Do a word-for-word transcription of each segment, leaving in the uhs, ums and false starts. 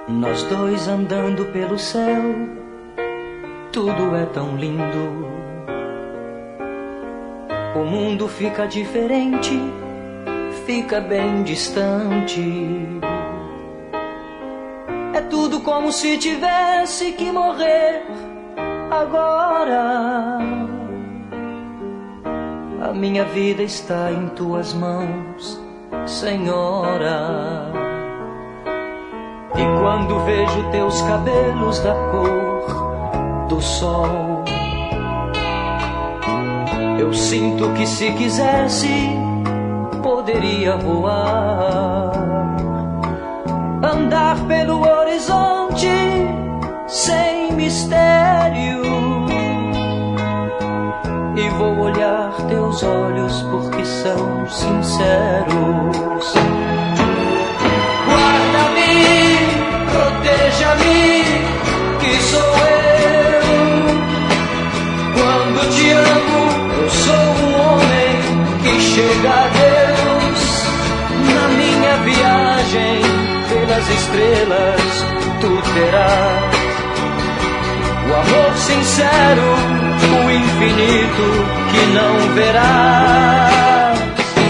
Nós dois andando pelo céu, tudo é tão lindo. O mundo fica diferente, fica bem distante. É tudo como se tivesse que morrer agora. A minha vida está em tuas mãos, Senhora. E quando vejo teus cabelos da cor do sol, eu sinto que se quisesse poderia voar, andar pelo horizonte sem mistério. E vou olhar teus olhos porque são sinceros. Guarda-me, proteja-me, que sou eu. Quando te amo, eu sou um homem que chega a Deus. Na minha viagem pelas estrelas, tu terás o amor sincero, o infinito que não verás.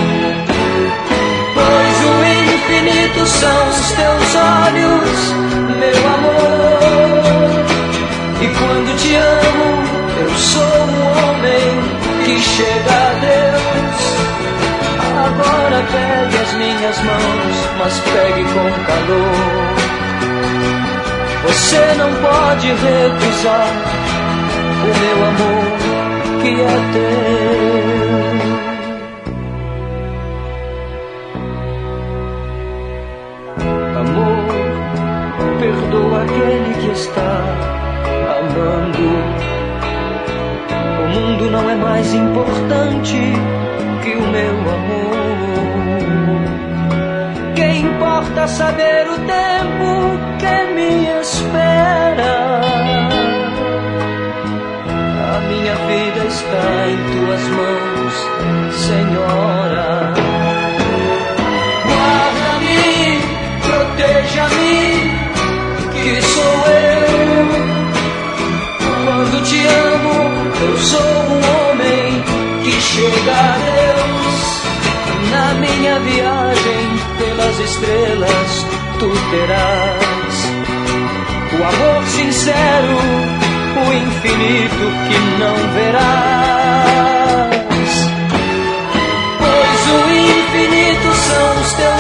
Pois o infinito são os teus olhos, meu amor. E quando te amo, eu sou um homem que chega a Deus. Agora pegue as minhas mãos, mas pegue com calor. Você não pode recusar o meu amor que é teu. Amor, perdoa aquele que está amando. O mundo não é mais importante que o meu amor. Que importa saber o tempo que me espera? A minha vida está em tuas mãos, Senhora. Guarda-me, proteja-me, que sou eu. Quando te amo, eu sou um homem que chega a Deus. Na minha viagem pelas estrelas, tu terás o amor sincero, o infinito que não verás. Pois o infinito são os teus